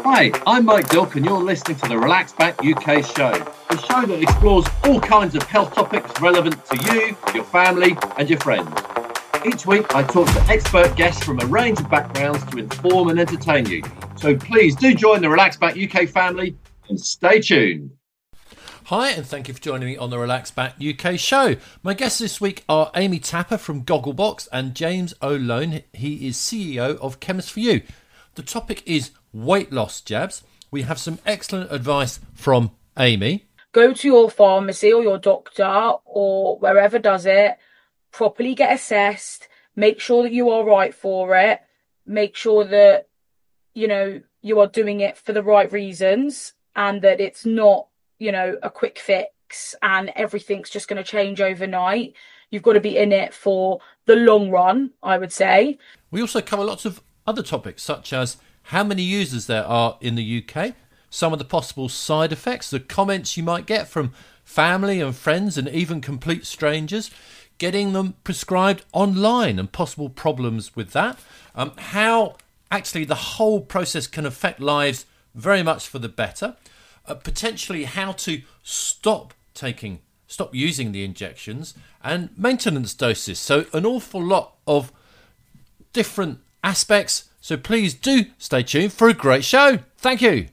Hi, I'm Mike Dilk and you're listening to the Relax Back UK show, the show that explores all kinds of health topics relevant to you, your family and your friends. Each week I talk to expert guests from a range of backgrounds to inform and entertain you. So please do join the Relax Back UK family and stay tuned. Hi, and thank you for joining me on the Relax Back UK show. My guests this week are Amy Tapper from Gogglebox and James O'Lone. He is CEO of Chemist for You. The topic is weight loss jabs. We have some excellent advice from Amy. Go to your pharmacy or your doctor or wherever does it, properly get assessed, make sure that you are right for it, make sure that, you are doing it for the right reasons and that it's not, a quick fix and everything's just going to change overnight. You've got to be in it for the long run, I would say. We also cover lots of other topics such as how many users there are in the UK, some of the possible side effects, the comments you might get from family and friends and even complete strangers, getting them prescribed online and possible problems with that, how actually the whole process can affect lives very much for the better, potentially how to stop using the injections, and maintenance doses. So an awful lot of different aspects. So please do stay tuned for a great show. Thank you.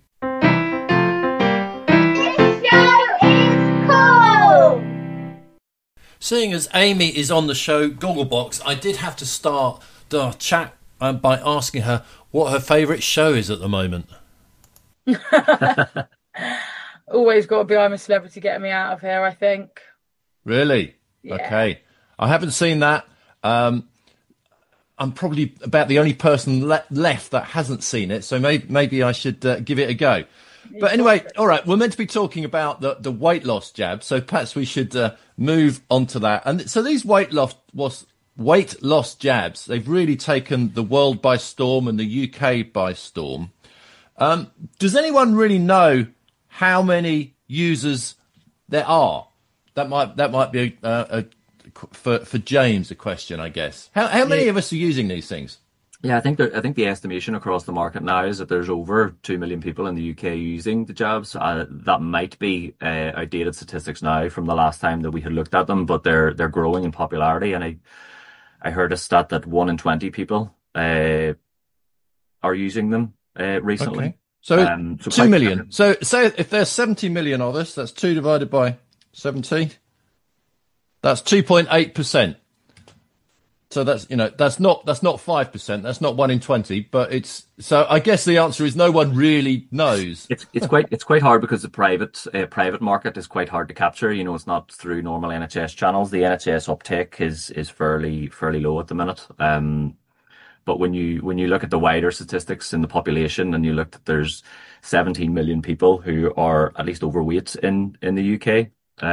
This show is cool. Seeing as Amy is on the show, Gogglebox, I did have to start the chat by asking her what her favourite show is at the moment. Always got to be I'm a Celebrity getting me out of here, I think. Really? Yeah. Okay. I haven't seen that. I'm probably about the only person left that hasn't seen it, so maybe I should give it a go. But anyway, all right, we're meant to be talking about the weight loss jab, so perhaps we should move on to that. And so these weight loss jabs, they've really taken the world by storm and the UK by storm. Does anyone really know how many users there are? That might be for James a question, I guess. How many of us are using these things? Yeah, I think the estimation across the market now is that there's over 2 million people in the UK using the jabs. That might be outdated statistics now from the last time that we had looked at them, but they're growing in popularity. And I heard a stat that 1 in 20 people are using them recently. Okay. So 2 million. So say if there's 70 million of us, that's 2 divided by 70. That's 2.8%. So that's not 5%. That's not 1 in 20. But it's so. I guess the answer is no one really knows. It's quite hard because the private market is quite hard to capture. It's not through normal NHS channels. The NHS uptake is fairly low at the minute. But when you look at the wider statistics in the population and you look that there's 17 million people who are at least overweight in the UK,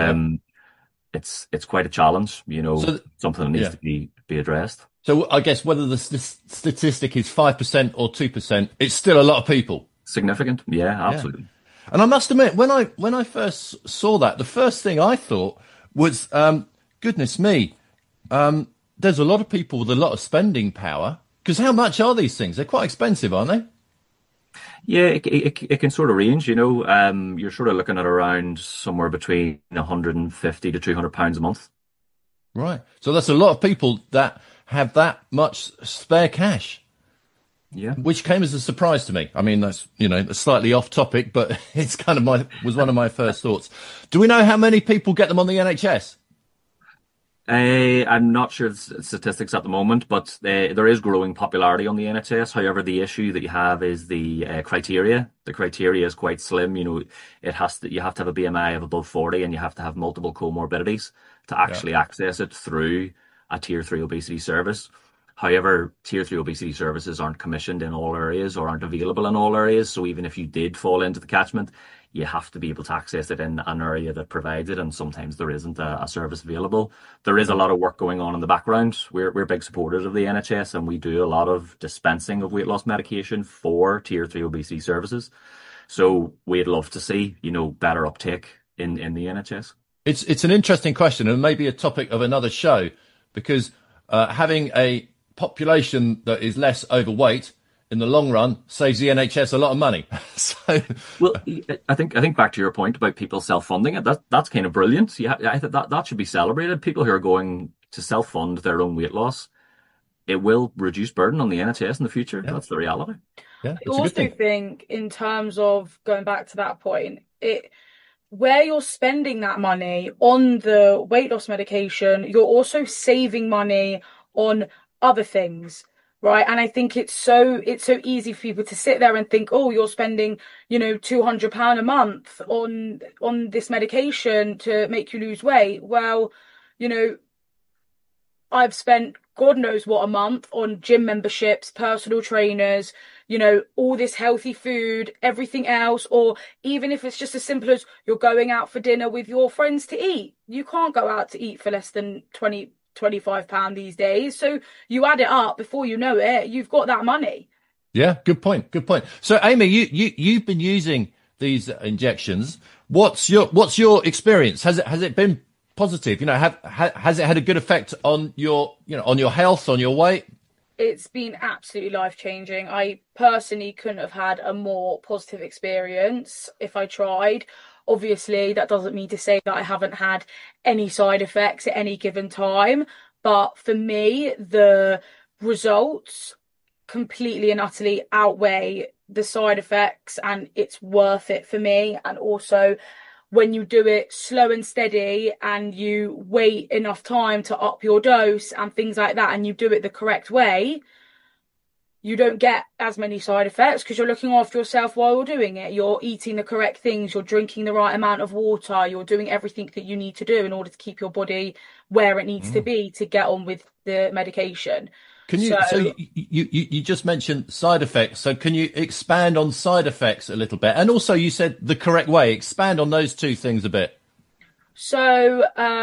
it's quite a challenge, so something that needs to be addressed. So I guess whether the statistic is 5% or 2%, it's still a lot of people. Significant. Yeah, absolutely. Yeah. And I must admit, when I first saw that, the first thing I thought was, goodness me, there's a lot of people with a lot of spending power. Because how much are these things? They're quite expensive, aren't they? Yeah, it can sort of range, You're sort of looking at around somewhere between 150 to £200 a month. Right. So that's a lot of people that have that much spare cash. Yeah. Which came as a surprise to me. I mean, that's slightly off topic, but it's kind of was one of my first thoughts. Do we know how many people get them on the NHS? I'm not sure the statistics at the moment, but there is growing popularity on the NHS. However, the issue that you have is the criteria. The criteria is quite slim. You have to have a BMI of above 40 and you have to have multiple comorbidities to actually access it through a Tier 3 obesity service. However, Tier 3 obesity services aren't commissioned in all areas or aren't available in all areas. So even if you did fall into the catchment, you have to be able to access it in an area that provides it, and sometimes there isn't a service available. There is a lot of work going on in the background. We're big supporters of the NHS, and we do a lot of dispensing of weight loss medication for Tier 3 obesity services. So we'd love to see, better uptake in the NHS. It's an interesting question, and maybe a topic of another show, because having a population that is less overweight in the long run, saves the NHS a lot of money. So, Well, I think back to your point about people self-funding it. That's kind of brilliant. Yeah, I think that should be celebrated. People who are going to self-fund their own weight loss, it will reduce burden on the NHS in the future. Yeah. That's the reality. yeah, I it's a good also thing. think, in terms of going back to that point, where you're spending that money on the weight loss medication, you're also saving money on other things, right? And I think it's so easy for people to sit there and think, oh, you're spending, £200 a month on this medication to make you lose weight. Well, I've spent God knows what a month on gym memberships, personal trainers, all this healthy food, everything else. Or even if it's just as simple as you're going out for dinner with your friends to eat. You can't go out to eat for less than £25 these days. So you add it up, before you know it, you've got that money. Yeah, good point. Good point. So, Amy, you've been using these injections. What's your experience? Has it been positive? Has it had a good effect on your health, on your weight? It's been absolutely life-changing. I personally couldn't have had a more positive experience if I tried. Obviously, that doesn't mean to say that I haven't had any side effects at any given time. But for me, the results completely and utterly outweigh the side effects, and it's worth it for me. And also, when you do it slow and steady and you wait enough time to up your dose and things like that, and you do it the correct way, you don't get as many side effects because you're looking after yourself while you're doing it. You're eating the correct things, you're drinking the right amount of water, you're doing everything that you need to do in order to keep your body where it needs to be to get on with the medication. Can you? So you just mentioned side effects. So can you expand on side effects a little bit? And also, you said the correct way. Expand on those two things a bit. So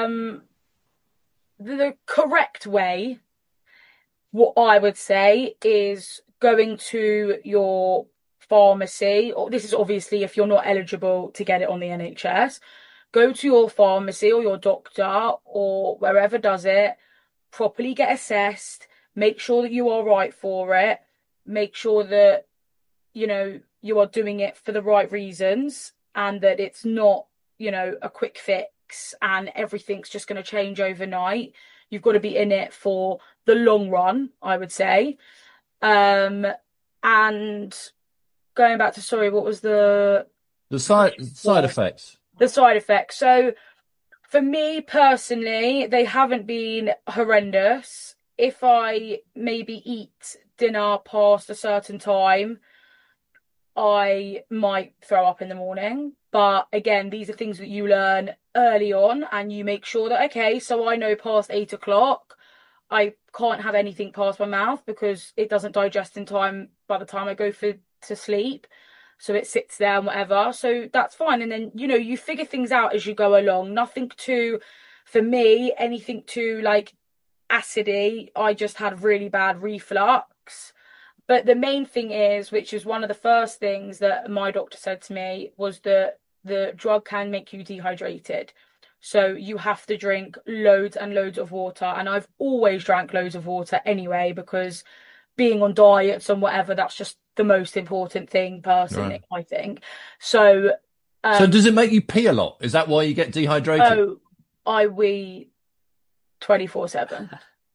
the correct way, what I would say, is going to your pharmacy, or this is obviously if you're not eligible to get it on the NHS, go to your pharmacy or your doctor or wherever does it, properly get assessed. Make sure that you are right for it. Make sure that, you are doing it for the right reasons and that it's not, a quick fix and everything's just going to change overnight. You've got to be in it for the long run, I would say. And going back to, sorry, what was the side effects? The side effects. So for me personally, they haven't been horrendous. If I maybe eat dinner past a certain time, I might throw up in the morning. But again, these are things that you learn early on, and you make sure that, okay, so I know past 8 o'clock, I can't have anything past my mouth because it doesn't digest in time by the time I go to sleep. So it sits there and whatever. So that's fine. And then, you figure things out as you go along. Nothing too, for me, anything too acidy. I just had really bad reflux. But the main thing is, which is one of the first things that my doctor said to me, was that the drug can make you dehydrated. So you have to drink loads and loads of water. And I've always drank loads of water anyway, because being on diets and whatever, that's just the most important thing personally, right. I think. So does it make you pee a lot? Is that why you get dehydrated? Oh, I wee 24/7.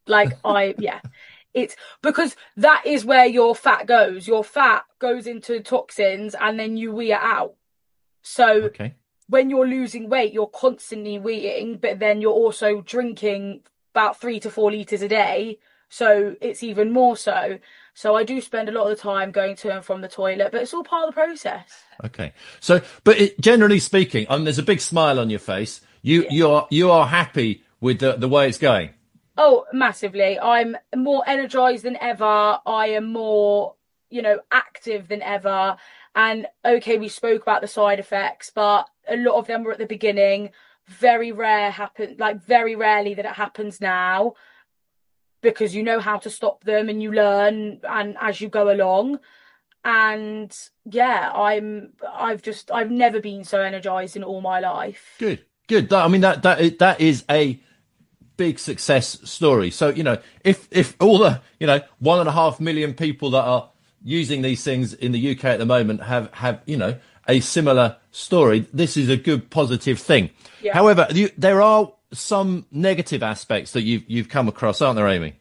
It's because that is where your fat goes. Your fat goes into toxins and then you wee it out. So when you're losing weight, you're constantly weeing, but then you're also drinking about 3 to 4 litres a day. So it's even more so. So I do spend a lot of the time going to and from the toilet, but it's all part of the process. Okay. So, generally speaking, there's a big smile on your face. You are happy with the way it's going? Oh, massively. I'm more energized than ever. I am more, active than ever. And okay, we spoke about the side effects, but a lot of them were at the beginning. Very rarely that it happens now, because you know how to stop them and you learn and as you go along. And yeah, I've never been so energized in all my life. Good. That is a big success story. So, if all the, 1.5 million people that are using these things in the UK at the moment have a similar story. This is a good positive thing. Yeah. However, there are some negative aspects that you've come across, aren't there, Amy?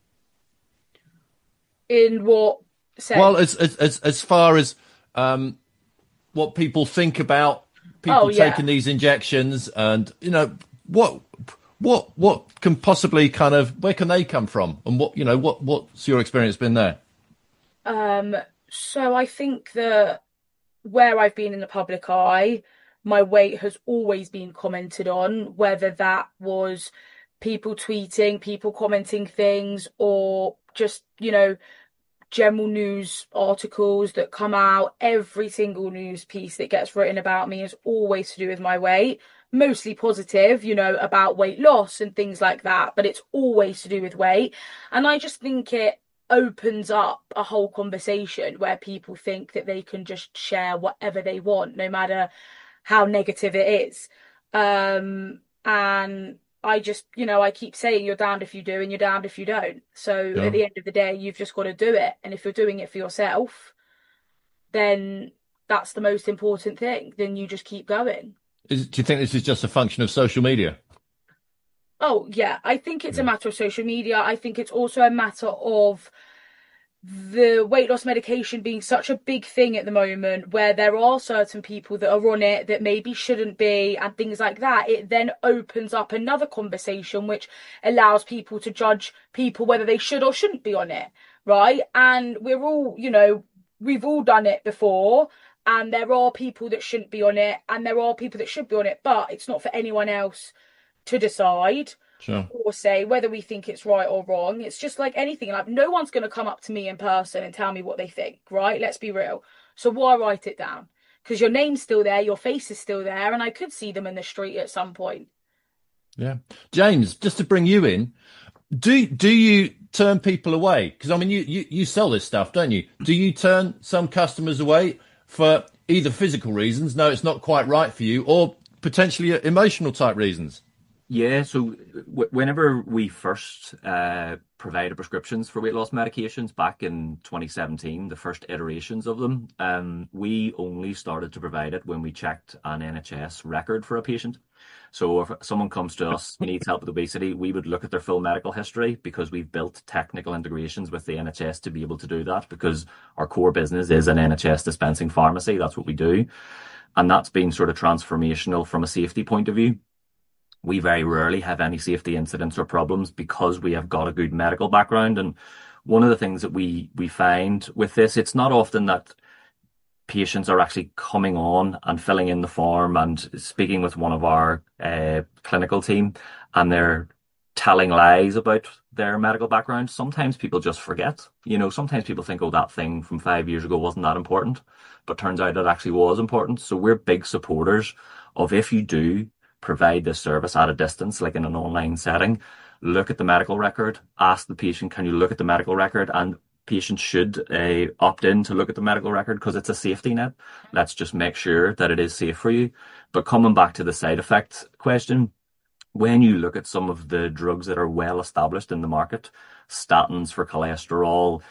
In what sense? Well, as far as what people think about people taking these injections, and what can possibly where can they come from, and what's your experience been there? So I think that where I've been in the public eye, my weight has always been commented on, whether that was people tweeting, people commenting things, or just, general news articles that come out. Every single news piece that gets written about me is always to do with my weight, mostly positive, about weight loss and things like that, but it's always to do with weight. And I just think it opens up a whole conversation where people think that they can just share whatever they want, no matter how negative it is. And I just, I keep saying you're damned if you do and you're damned if you don't. So at the end of the day, you've just got to do it. And if you're doing it for yourself, then that's the most important thing. Then you just keep going. Do you think this is just a function of social media? Oh, yeah. I think it's a matter of social media. I think it's also a matter of the weight loss medication being such a big thing at the moment, where there are certain people that are on it that maybe shouldn't be, and things like that. It then opens up another conversation which allows people to judge people whether they should or shouldn't be on it, right? And we're all, we've all done it before, and there are people that shouldn't be on it and there are people that should be on it, but it's not for anyone else to decide. Sure. Or say whether we think it's right or wrong. It's just like anything. Like, no one's going to come up to me in person and tell me what they think, right? Let's be real. So why write it down? Because your name's still there, your face is still there, and I could see them in the street at some point. Yeah. James, just to bring you in, do you turn people away? Because, I mean, you sell this stuff, don't you? Do you turn some customers away for either physical reasons, no, it's not quite right for you, or potentially emotional type reasons? Yeah, so whenever we first provided prescriptions for weight loss medications back in 2017, the first iterations of them, we only started to provide it when we checked an NHS record for a patient. So if someone comes to us who needs help with obesity, we would look at their full medical history, because we've built technical integrations with the NHS to be able to do that, because our core business is an NHS dispensing pharmacy. That's what we do. And that's been sort of transformational from a safety point of view. We very rarely have any safety incidents or problems because we have got a good medical background. And one of the things that we find with this, it's not often that patients are actually coming on and filling in the form and speaking with one of our clinical team, and they're telling lies about their medical background. Sometimes people just forget. Sometimes people think, oh, that thing from 5 years ago wasn't that important, but turns out it actually was important. So we're big supporters of, if you do provide this service at a distance, like in an online setting, look at the medical record, ask the patient, can you look at the medical record? And patients should opt in to look at the medical record, because it's a safety net. Let's just make sure that it is safe for you. But coming back to the side effect question, when you look at some of the drugs that are well established in the market, statins for cholesterol,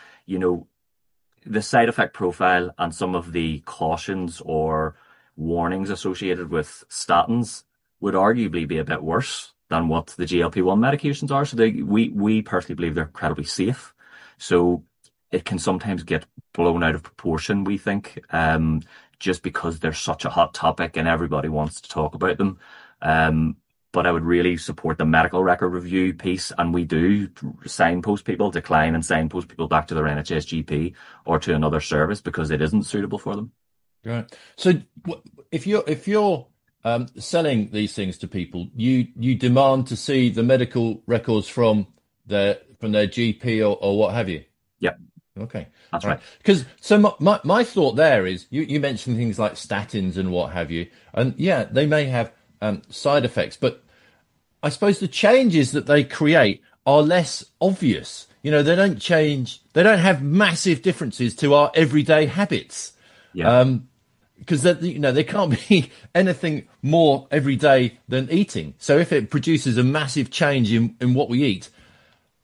the side effect profile and some of the cautions or warnings associated with statins would arguably be a bit worse than what the GLP-1 medications are. So we personally believe they're incredibly safe. So it can sometimes get blown out of proportion, we think, just because they're such a hot topic and everybody wants to talk about them. But I would really support the medical record review piece, and we do signpost people, decline and signpost people back to their NHS GP or to another service because it isn't suitable for them. Right. So if you're selling these things to people, you demand to see the medical records from their GP or what have you? Yeah. Okay. That's right. Because so my thought there is, you mentioned things like statins and what have you, and yeah, they may have side effects, but I suppose the changes that they create are less obvious. They don't have massive differences to our everyday habits. Yeah. Because there can't be anything more every day than eating. So if it produces a massive change in what we eat,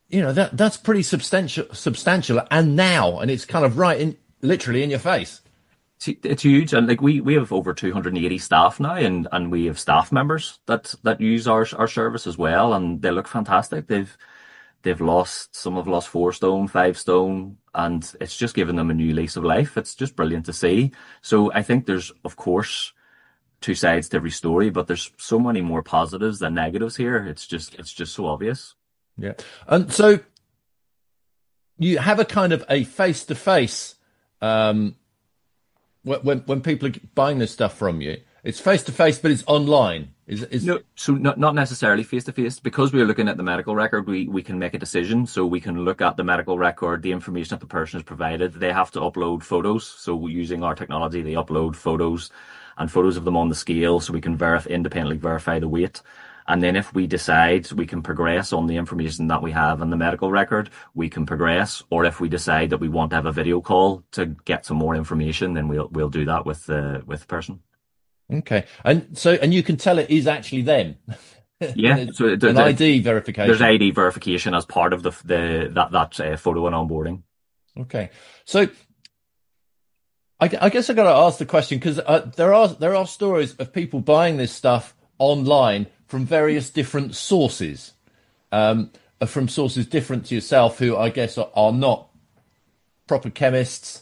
that's pretty substantial, and it's kind of literally in your face. It's huge, and like we have over 280 staff now, and we have staff members that use our service as well, and they look fantastic. Some have lost 4 stone, 5 stone, and it's just given them a new lease of life. It's just brilliant to see. So I think there's, of course, 2 sides to every story, but there's so many more positives than negatives here. It's just so obvious. Yeah. And so you have a kind of a face-to-face, when people are buying this stuff from you, it's face-to-face, but it's online. No, so not necessarily face-to-face. Because we're looking at the medical record, we can make a decision. So we can look at the medical record, the information that the person has provided. They have to upload photos. So using our technology, they upload photos and photos of them on the scale, so we can independently verify the weight. And then if we decide we can progress on the information that we have in the medical record, we can progress. Or if we decide that we want to have a video call to get some more information, then we'll do that with the person. Okay. And you can tell it is actually them. Yeah. So an ID verification. There's ID verification as part of that photo and onboarding. Okay. So I guess I got to ask the question, because there are stories of people buying this stuff online from various different sources, from sources different to yourself, who I guess are not proper chemists.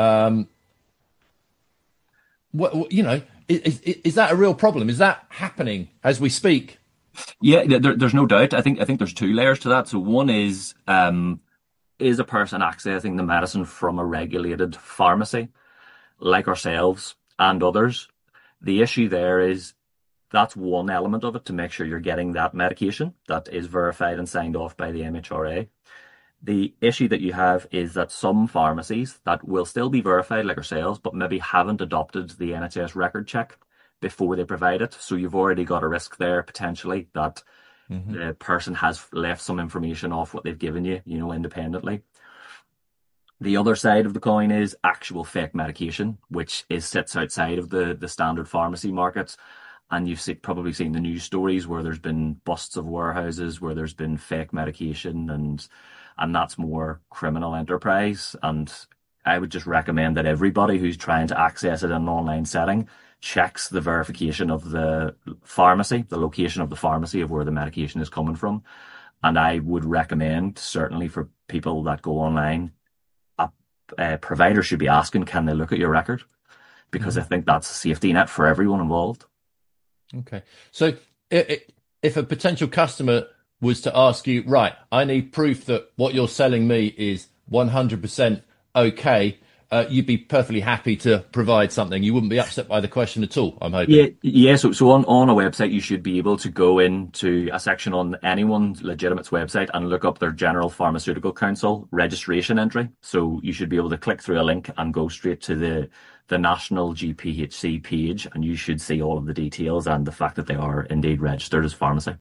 Is that a real problem? Is that happening as we speak? Yeah, there's no doubt. I think there's 2 layers to that. So one is a person accessing the medicine from a regulated pharmacy, like ourselves and others. The issue there is that's one element of it, to make sure you're getting that medication that is verified and signed off by the MHRA. The issue that you have is that some pharmacies that will still be verified like ourselves, but maybe haven't adopted the NHS record check before they provide it. So you've already got a risk there potentially that the person has left some information off what they've given you, independently. The other side of the coin is actual fake medication, which sits outside of the standard pharmacy markets. And you've probably seen the news stories where there's been busts of warehouses, where there's been fake medication, and that's more criminal enterprise. And I would just recommend that everybody who's trying to access it in an online setting checks the verification of the pharmacy, the location of the pharmacy of where the medication is coming from. And I would recommend, certainly for people that go online, a provider should be asking, can they look at your record? Because I think that's a safety net for everyone involved. Okay. So if a potential customer was to ask you, right, I need proof that what you're selling me is 100% okay, you'd be perfectly happy to provide something. You wouldn't be upset by the question at all, I'm hoping. Yeah. So on a website, you should be able to go into a section on anyone's legitimate's website and look up their General Pharmaceutical Council registration entry. So you should be able to click through a link and go straight to the National GPHC page, and you should see all of the details and the fact that they are indeed registered as pharmacy.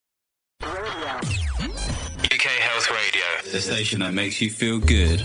UK Health Radio, the station that makes you feel good.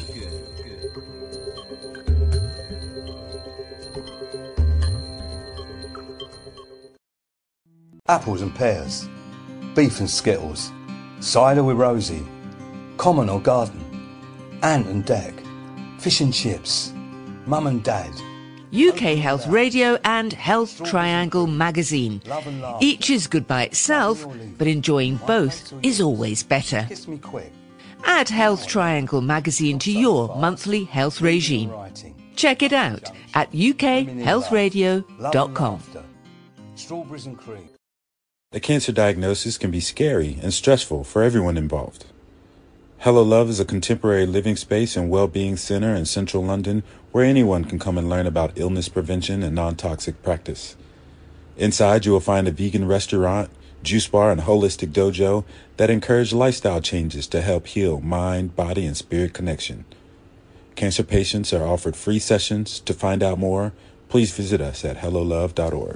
Apples and pears, beef and skittles, cider with Rosie, common or garden, ant and deck, fish and chips, mum and dad. UK Health Radio and Health Triangle magazine. Each is good by itself, but enjoying both is always better. Kiss me quick. Add Health Triangle magazine to your monthly health regime. Check it out at ukhealthradio.com. Strawberries and cream. A cancer diagnosis can be scary and stressful for everyone involved. Hello Love is a contemporary living space and well-being center in central London where anyone can come and learn about illness prevention and non-toxic practice. Inside, you will find a vegan restaurant, juice bar, and holistic dojo that encourage lifestyle changes to help heal mind, body, and spirit connection. Cancer patients are offered free sessions. To find out more, please visit us at hellolove.org.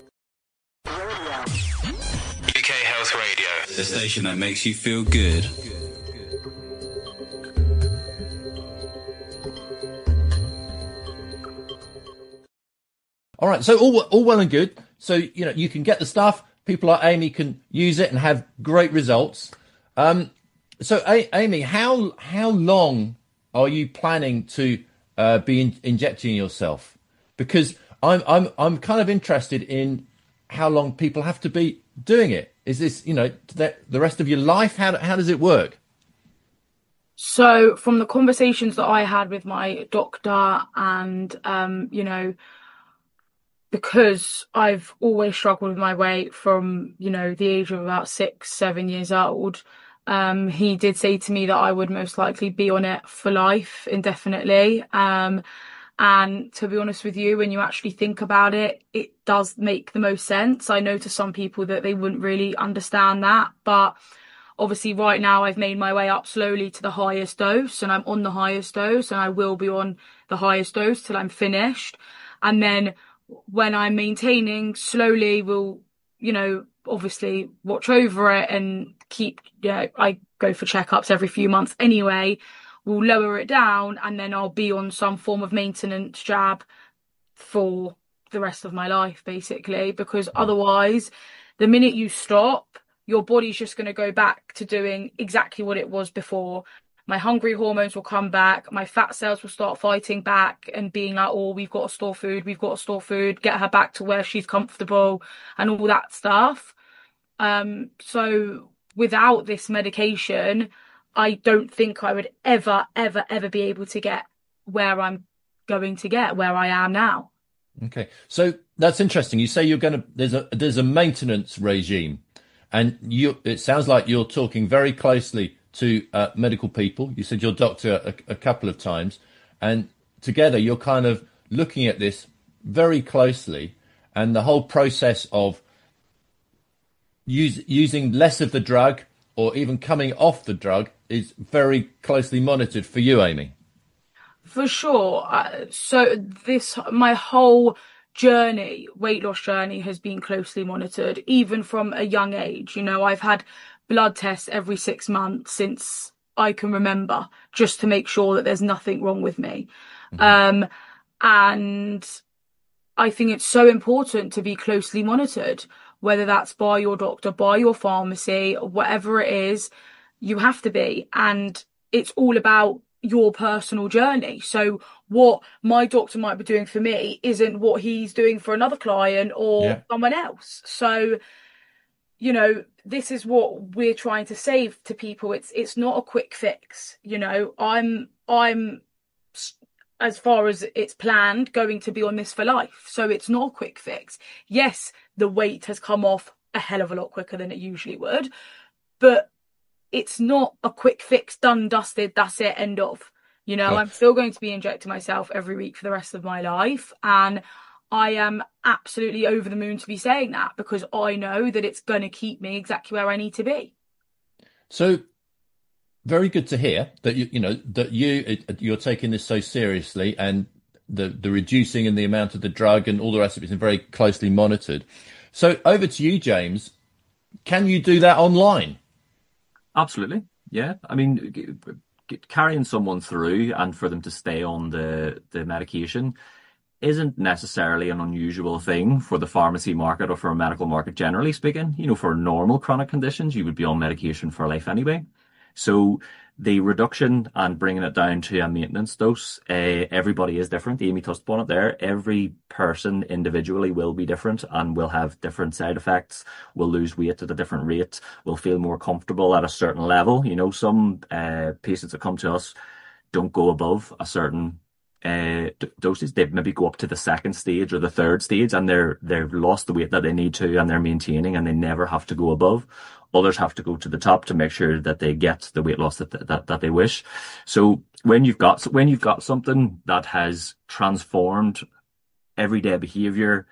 UK Health Radio, the station that makes you feel good. All right, so all well and good. So, you can get the stuff. People like Amy can use it and have great results. So, Amy, how long are you planning to be injecting yourself? Because I'm kind of interested in how long people have to be doing it. Is this, the rest of your life? How does it work? So from the conversations that I had with my doctor and, because I've always struggled with my weight from, the age of about 6, 7 years old, he did say to me that I would most likely be on it for life, indefinitely. And to be honest with you, when you actually think about it, it does make the most sense. I know to some people that they wouldn't really understand that, but obviously right now I've made my way up slowly to the highest dose, and I'm on the highest dose, and I will be on the highest dose till I'm finished. And then when I'm maintaining, slowly we'll, obviously watch over it and keep, I go for checkups every few months anyway. We'll lower it down, and then I'll be on some form of maintenance jab for the rest of my life, basically, because otherwise, the minute you stop, your body's just going to go back to doing exactly what it was before. My hungry hormones will come back. My fat cells will start fighting back and being like, oh, we've got to store food, get her back to where she's comfortable and all that stuff. So without this medication, I don't think I would ever, ever, ever be able to get where I'm going to get, where I am now. Okay. So that's interesting. You say there's a maintenance regime, and it sounds like you're talking very closely to medical people. You said your doctor a couple of times, and together you're kind of looking at this very closely, and the whole process of using less of the drug or even coming off the drug is very closely monitored for you, Amy. For sure. So my whole journey, weight loss journey, has been closely monitored, even from a young age. I've had blood tests every 6 months since I can remember, just to make sure that there's nothing wrong with me. Mm-hmm. And I think it's so important to be closely monitored, whether that's by your doctor, by your pharmacy, whatever it is, you have to be. And it's all about your personal journey. So what my doctor might be doing for me isn't what he's doing for another client or someone else. So, this is what we're trying to say to people. It's not a quick fix. I'm as far as it's planned, going to be on this for life. So it's not a quick fix. Yes, the weight has come off a hell of a lot quicker than it usually would, but it's not a quick fix, done, dusted, that's it, end of. I'm still going to be injecting myself every week for the rest of my life. And I am absolutely over the moon to be saying that, because I know that it's going to keep me exactly where I need to be. So very good to hear that you're taking this so seriously, and the reducing and the amount of the drug and all the rest of it is very closely monitored. So over to you, James. Can you do that online? Absolutely. Yeah. I mean, carrying someone through and for them to stay on the medication isn't necessarily an unusual thing for the pharmacy market or for a medical market, generally speaking. For normal chronic conditions, you would be on medication for life anyway. So the reduction and bringing it down to a maintenance dose, everybody is different. Amy touched upon it there. Every person individually will be different and will have different side effects, will lose weight at a different rate, will feel more comfortable at a certain level. Some patients that come to us don't go above a certain doses. They maybe go up to the second stage or the third stage, and they've lost the weight that they need to, and they're maintaining, and they never have to go above. Others have to go to the top to make sure that they get the weight loss that they wish. So when you've got something that has transformed everyday behavior,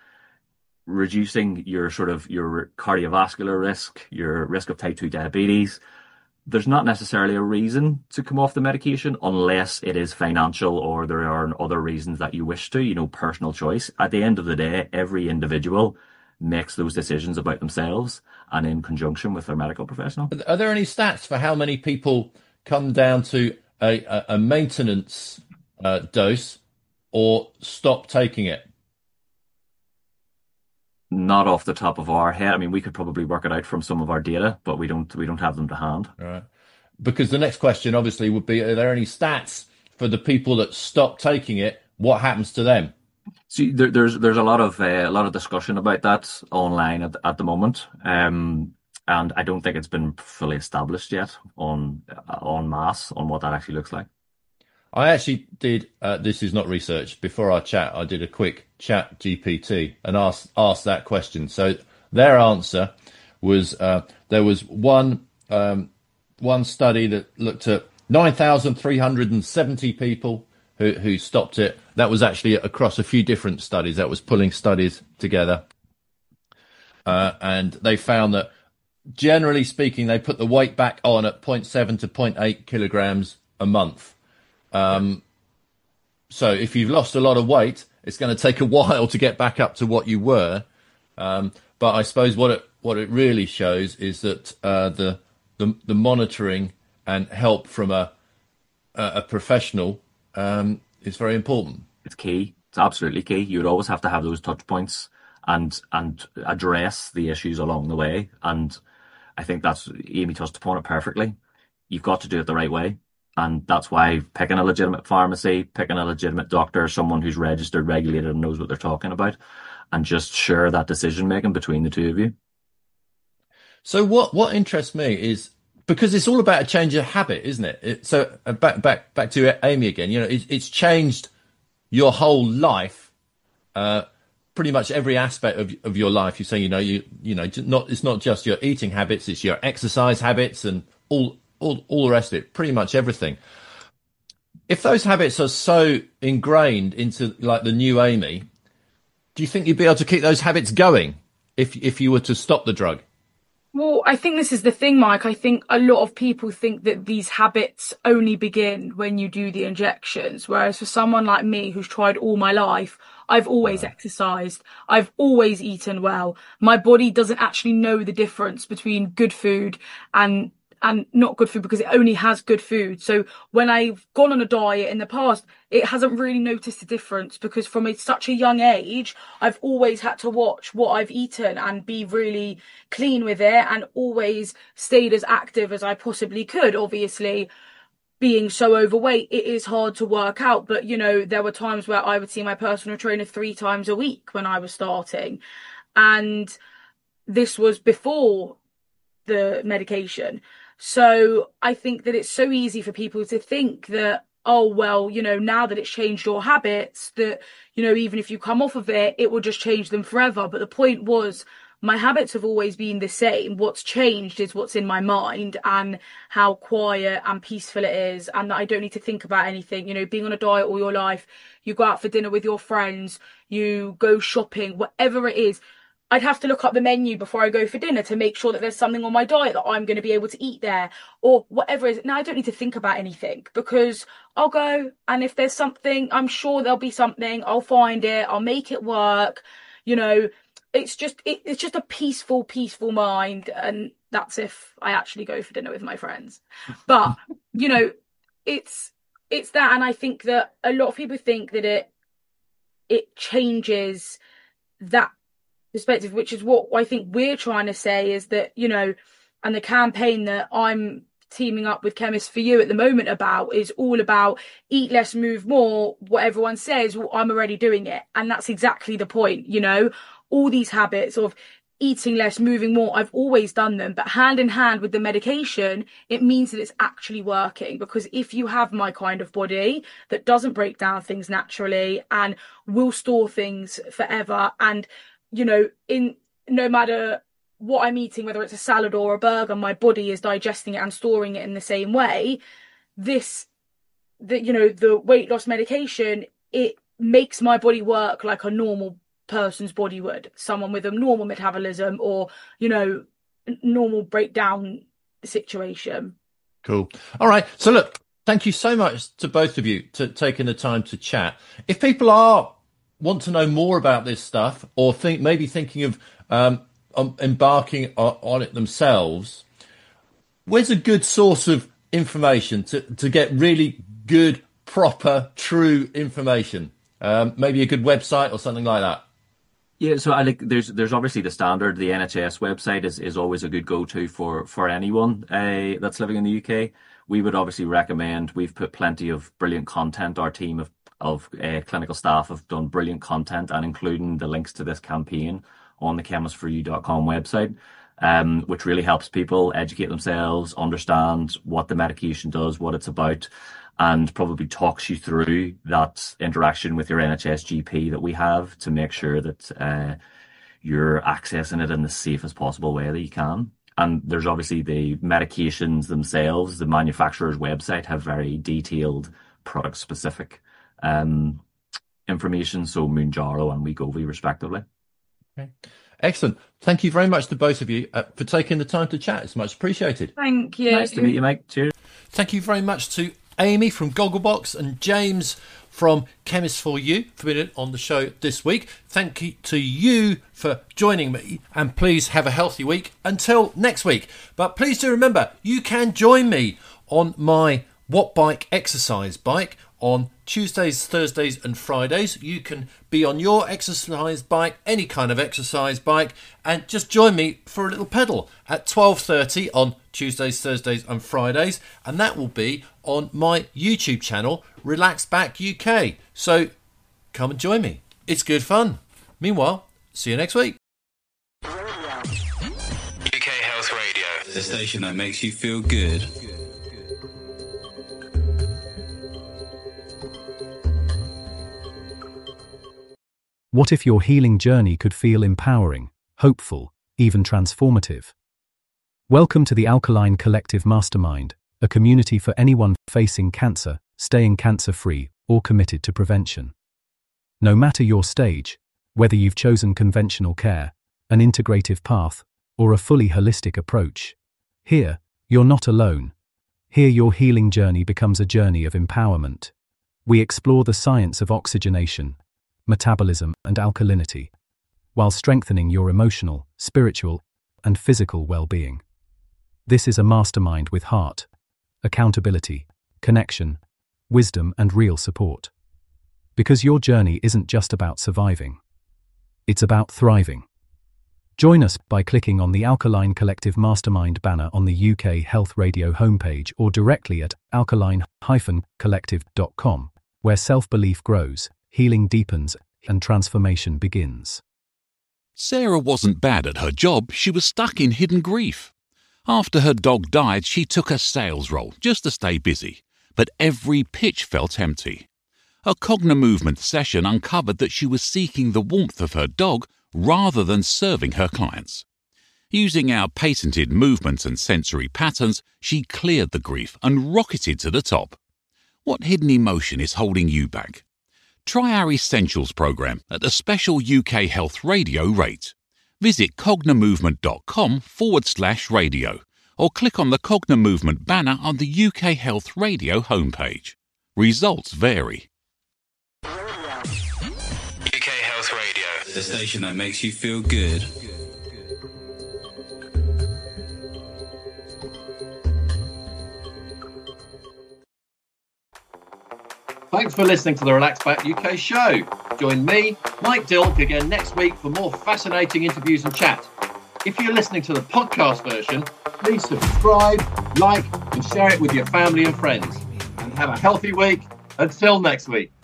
reducing your cardiovascular risk, your risk of type 2 diabetes, there's not necessarily a reason to come off the medication unless it is financial or there are other reasons that you wish to, personal choice. At the end of the day, every individual makes those decisions about themselves and in conjunction with their medical professional. Are there any stats for how many people come down to a maintenance dose or stop taking it? Not off the top of our head. I mean, we could probably work it out from some of our data, but we don't have them to hand. Right. because the next question obviously would be, are there any stats for the people that stop taking it? What happens to them? See, there's a lot of discussion about that online at the moment, and I don't think it's been fully established yet on mass on what that actually looks like. I actually did. This is not research. Before our chat, I did a quick chat GPT and asked that question. So their answer was there was one study that looked at 9,370 people who stopped it. That was actually across a few different studies. That was pulling studies together. And they found that, generally speaking, they put the weight back on at 0.7 to 0.8 kilograms a month. So if you've lost a lot of weight, it's going to take a while to get back up to what you were. But I suppose what it really shows is that the monitoring and help from a professional is very important. It's key. It's absolutely key. You would always have to have those touch points and address the issues along the way. And I think that's, Amy touched upon it perfectly. You've got to do it the right way. And that's why picking a legitimate pharmacy, picking a legitimate doctor, someone who's registered, regulated, and knows what they're talking about, and just share that decision making between the two of you. So what interests me is, because it's all about a change of habit, isn't it? So back to Amy again. You know, it's changed your whole life, pretty much every aspect of your life. You say, it's not just your eating habits, it's your exercise habits and all the rest of it, pretty much everything. If those habits are so ingrained into like the new Amy, do you think you'd be able to keep those habits going if you were to stop the drug? Well, I think this is the thing, Mike. I think a lot of people think that these habits only begin when you do the injections. Whereas for someone like me who's tried all my life, I've always exercised. I've always eaten well. My body doesn't actually know the difference between good food and not good food because it only has good food. So when I've gone on a diet in the past, it hasn't really noticed the difference because from such a young age, I've always had to watch what I've eaten and be really clean with it and always stayed as active as I possibly could. Obviously, being so overweight, it is hard to work out. But, there were times where I would see my personal trainer 3 times a week when I was starting. And this was before the medication. So I think that it's so easy for people to think that, oh, well, now that it's changed your habits, that, even if you come off of it, it will just change them forever. But the point was, my habits have always been the same. What's changed is what's in my mind and how quiet and peaceful it is, and that I don't need to think about anything. Being on a diet all your life, you go out for dinner with your friends, you go shopping, whatever it is. I'd have to look up the menu before I go for dinner to make sure that there's something on my diet that I'm going to be able to eat there or whatever it is. Now I don't need to think about anything because I'll go, and if there's something, I'm sure there'll be something. I'll find it. I'll make it work. It's just a peaceful mind, and that's if I actually go for dinner with my friends. But it's that, and I think that a lot of people think that it changes that perspective, which is what I think we're trying to say is that, and the campaign that I'm teaming up with Chemists for You at the moment about is all about eat less, move more. What everyone says, well, I'm already doing it. And that's exactly the point, all these habits of eating less, moving more, I've always done them, but hand in hand with the medication, it means that it's actually working. Because if you have my kind of body that doesn't break down things naturally and will store things forever, and in no matter what I'm eating, whether it's a salad or a burger, my body is digesting it and storing it in the same way. The weight loss medication, it makes my body work like a normal person's body would, someone with a normal metabolism or, normal breakdown situation. Cool. All right. So look, thank you so much to both of you for taking the time to chat. If people want to know more about this stuff or maybe thinking of embarking on it themselves, where's a good source of information to get really good, proper, true information? Maybe a good website or something like that. Yeah, so there's obviously the standard. The NHS website is always a good go-to for anyone that's living in the UK. We would obviously recommend. We've put plenty of brilliant content. Our team of clinical staff have done brilliant content, and including the links to this campaign on the chemistforyou.com website, which really helps people educate themselves, understand what the medication does, what it's about, and probably talks you through that interaction with your NHS GP that we have to make sure that you're accessing it in the safest possible way that you can. And there's obviously the medications themselves. The manufacturer's website have very detailed product-specific information, so Mounjaro and Wegovy respectively. Okay. Excellent. Thank you very much to both of you for taking the time to chat. It's much appreciated. Thank you. Nice to meet you, Mike. Cheers. Thank you very much to Amy from Gogglebox and James from Chemist for You for being on the show this week. Thank you to you for joining me, and please have a healthy week until next week. But please do remember, you can join me on my What Bike exercise bike on Tuesdays, Thursdays and Fridays. You can be on your exercise bike, any kind of exercise bike, and just join me for a little pedal at 12:30 on Tuesdays, Thursdays and Fridays, and that will be on my YouTube channel, Relax Back UK. So come and join me. It's good fun. Meanwhile, see you next week. UK Health Radio, the station that makes you feel good. What if your healing journey could feel empowering, hopeful, even transformative? Welcome to the Alkaline Collective Mastermind, a community for anyone facing cancer, staying cancer-free, or committed to prevention. No matter your stage, whether you've chosen conventional care, an integrative path, or a fully holistic approach, here, you're not alone. Here your healing journey becomes a journey of empowerment. We explore the science of oxygenation, metabolism and alkalinity, while strengthening your emotional, spiritual, and physical well-being. This is a mastermind with heart, accountability, connection, wisdom and real support. Because your journey isn't just about surviving. It's about thriving. Join us by clicking on the Alkaline Collective Mastermind banner on the UK Health Radio homepage or directly at alkaline-collective.com, where self-belief grows, healing deepens, and transformation begins. Sarah wasn't bad at her job, she was stuck in hidden grief. After her dog died, she took a sales role just to stay busy, but every pitch felt empty. A Cognimovement session uncovered that she was seeking the warmth of her dog rather than serving her clients. Using our patented movements and sensory patterns, she cleared the grief and rocketed to the top. What hidden emotion is holding you back? Try our Essentials program at a special UK Health Radio rate. Visit cognimovement.com/radio or click on the Cognimovement banner on the UK Health Radio homepage. Results vary. UK Health Radio, the station that makes you feel good. Thanks for listening to the Relax Back UK show. Join me, Mike Dilk, again next week for more fascinating interviews and chat. If you're listening to the podcast version, please subscribe, like, and share it with your family and friends. And have a healthy week. Until next week.